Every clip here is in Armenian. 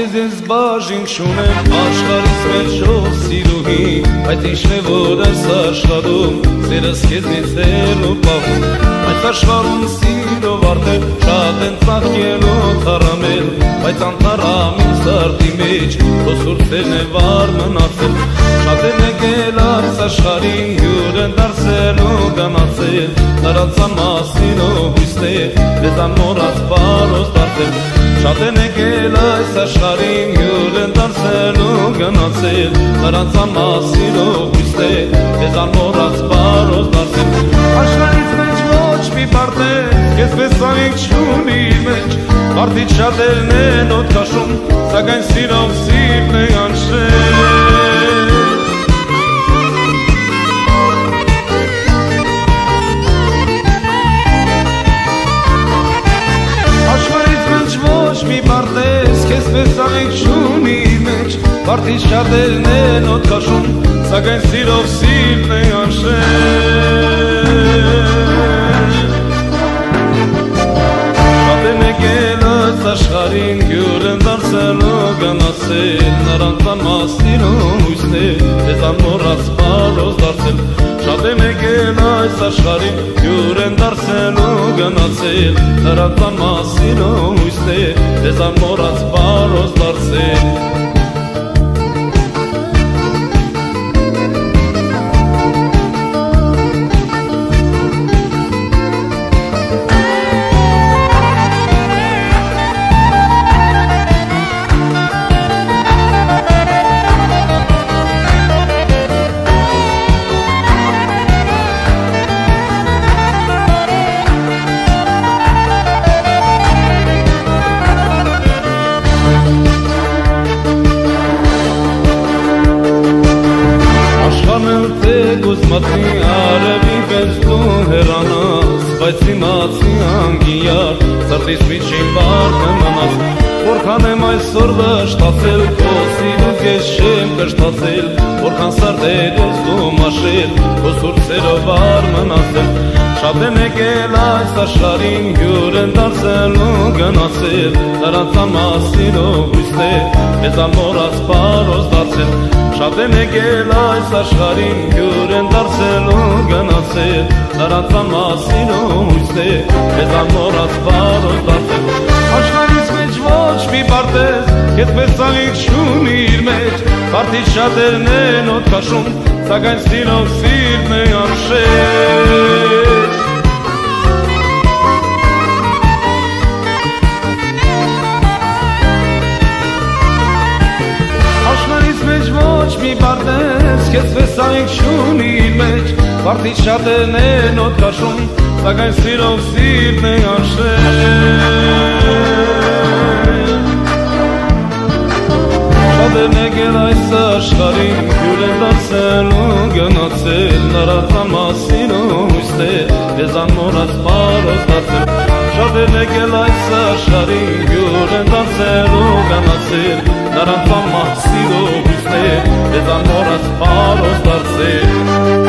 ես բաժին չունեմ աշխարհից մեջ ով սիրուհի այդ ինչն է որ ես աշխատում սերս քեզնից էլ ու պահում այդ աշխարհում սիրով արդեն շատ են ծաղկելու թարամել բայց անթարամ իմ սրտի մեջ քո սուրսերն է վար մնացել շատ են եկել այս աշխարհին հյուր են դարձել ու գնացել նրանց մասին ով հույսն է դեզ ամորած բարոս դարձել շատ են եկել այս աշխարհին հյուր են դարձել ու գնացել նրանց մասին ով հույսն է դեզ ամորած բարոս դարձել աշխարհից մեջ ոչ մի պարտեզ քեզպես անիք չունի մեջ մարդիկ շատերն են օդ քաշում սակայն սիրով սիրտն է անշել մի պարտեզ քեզպես անիք չունի մեջ մարդիկ շատերն են օդ քաշում սակայն սիրով սիրտն է անշել շատ են եկել այս աշխարհին հյուր են դարձել ու գնացել նրանց մասին ով հույսն է դեզ ամորած բարոս դարձել շատ են եկել այս աշխարհին հյուր են դարձել ու գնացել նրանց մասին ով հույսն է դեզ ամորած բարոս դարձել Մատնի արևի պես դու հեռանաս բայց իմացի անգիար սրտիս միջին վար կմնաս որքան եմ այսօր վշտացել քո սիրուց ես չեմ կշտացել որքան սրտեր ես դու մաշել քո սուրսերով վար մնացել շատ են եկել այս աշխարհին հյուր են դարձել ու գնացել նրանց մասին ով հույսն է դեզ ամորած բարոս դարձել շատ են եկել այս աշխարհին հյուր են դարձել ու գնացել նրանց մասին ով հույսն է դեզ ամորած բարոս դարձել աշխարհից մեջ ոչ մի պարտեզ քեզպես անիք չունի իր մեջ մարդիկ շատերն են օդ քաշում սակայն սիրով սիրտն է անշել ոչ մի պարտեզ քեզպես անիք չունի իր մեջ մարդիկ շատերն են օդ քաշում սակայն սիրով սիրտն է անշել շատ են եկել այս աշխարհին հյուր են դարձել ու գնացել նրանց մասին ով հույսն է դեզ ամորած բարոս դարձել շատ են եկել այս աշխարհին հյուր են դարձել ու գնացել նրանց մասին ով հույսն է դեզ ամորած բարոս դարձել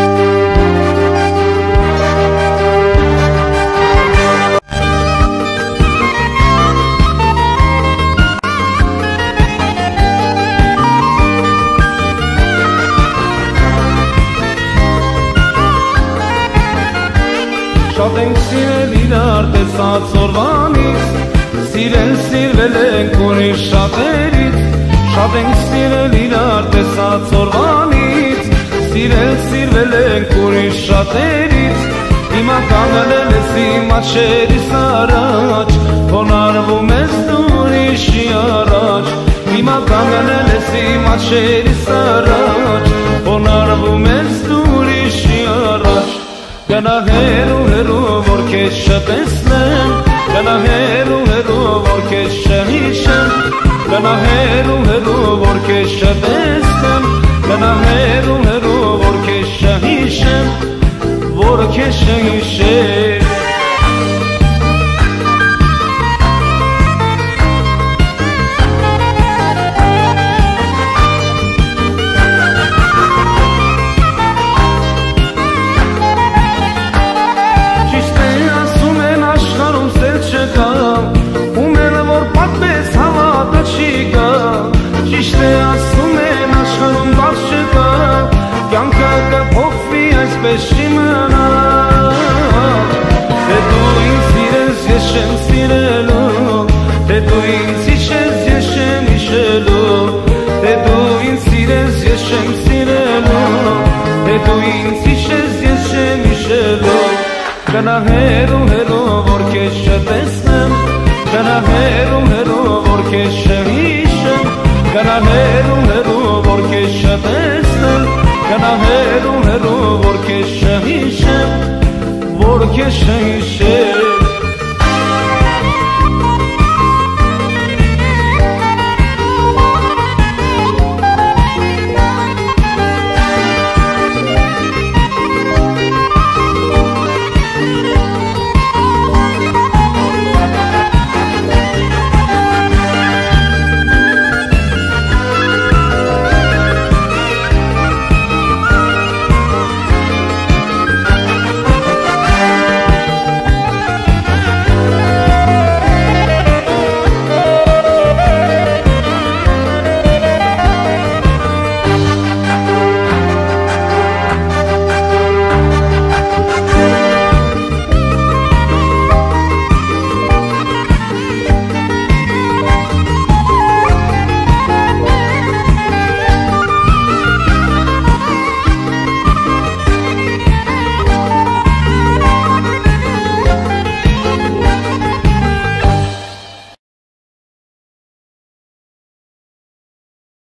Շատ ենք սիրել իրար տեսած օրվանից Սիրել սիրվել ենք ուրիշ շատերից Շատ ենք սիրել իրար տեսած օրվանից Սիրել սիրվել ենք ուրիշ շատերից Հիմա կանգնել ես իմ աչքերիս առաջ Հոնարվում ես ուրիշի առաջ Հիմա կանգնել ես իմ աչքերիս առաջ Հոնարվում ես ուրիշի առաջ Գնա հերու հերու որ քեզ չտեսնեմ Գնա հերու հերու որ քեզ չհիշեմ Գնա հերու հերու որ քեզ չտեսնեմ Գնա հերու հերու որ քեզ չհիշեմ Որ քեզ չհիշեմ Ումել որ պատպես հավատը չի գա Գնա հերու հերու որ քեզ չտեսնեմ Գնա հերու հերու որ քեզ չհիշեմ Գնա հերու հերու որ քեզ չտեսնեմ Գնա հերու հերու որ քեզ չհիշեմ որ քեզ չհիշեմ